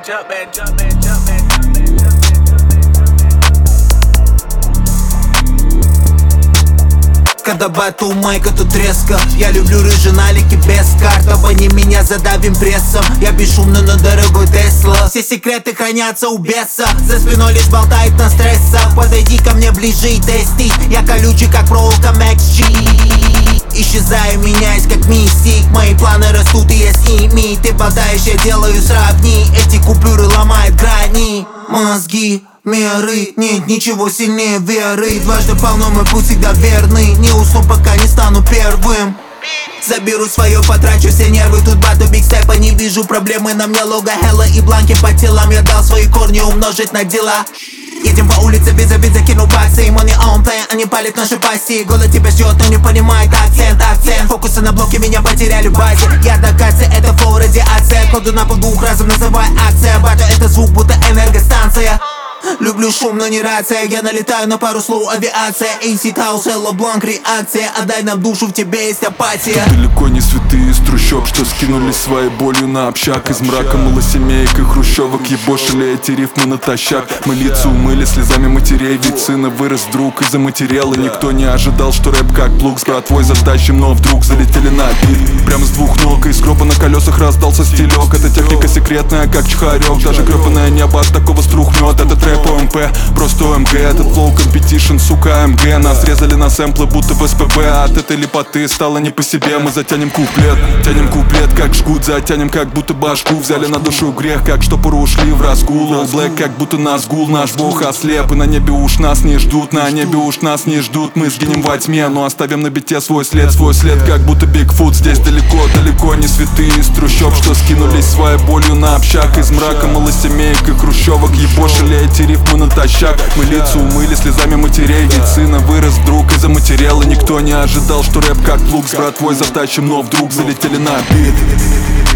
Когда батл майка, тут резко. Я люблю рыжие налики без карт. Обани меня, задавим прессом. Я бесшумно, но дорогой Тесла. Все секреты хранятся у беса. За спиной лишь болтает на стрессах. Подойди ко мне ближе и тести. Я колючий, как проволока MXG. Исчезаю, меняюсь, как мистик. Мои планы растут, и я с ними. Ты болтаешь, я делаю сравни. Эти купюры ломают грани. Мозги, миры, нет ничего сильнее веры. Дважды полно, мой путь всегда верный. Не усну, пока не стану первым. Заберу свое, потрачу все нервы. Тут бату биг степа, не вижу проблемы. На мне лого Хелла и бланки по телам. Я дал свои корни умножить на дела. Едем по улице без обид, закину баксы. Money on plan, они палят наши пасти. Голод тебя ждет, но не понимает акцент. Фокусы на блоке, меня потеряли в базе. Я до кассы, это флоу, радиация. Кладу на пол двух разом, называй акция. Бату это звук, будто энергостанция. Люблю шум, но не рация. Я налетаю на пару слов, авиация. AC House, Hello Blanc, реакция. Отдай нам душу, в тебе есть апатия. Тут далеко не святые из трущоб, что скинулись своей болью на общак. Из мрака малосемеек и хрущевок ебошили эти рифмы натощак. Мы лица умыли слезами матерей, ведь сына вырос вдруг из-за материала. Никто не ожидал, что рэп как плуг с братвой затащим, но вдруг залетели на бит. Прямо с двух ног, из гроба на колесах раздался стилек. Эта техника секретная, как чхарек. Даже гребаное небо от такого струхнет. Этот рэп ОМП, просто ОМГ. Этот флоу компетишн, сука, АМГ. Нас резали на сэмплы, будто в СПБ. От этой лепоты стало не по себе. Мы затянем куплет, как жгут. Затянем, как будто башку взяли на душу грех. Как штопоры ушли в разгул. All black, как будто нас гул. Наш бог ослеп, и на небе уж нас не ждут. На небе уж нас не ждут. Мы сгинем во тьме, но оставим на бите свой след, как будто Бигфут. Здесь далеко не святые из трущоб, что скинулись своей болью на общак. Из мрака малосемеек и хрущевок ебошили эти рифмы натощак. Мы лица умыли слезами матерей, ведь сына вырос вдруг из-за материала. Никто не ожидал, что рэп как плуг с братвой затащим, но вдруг залетели на бит.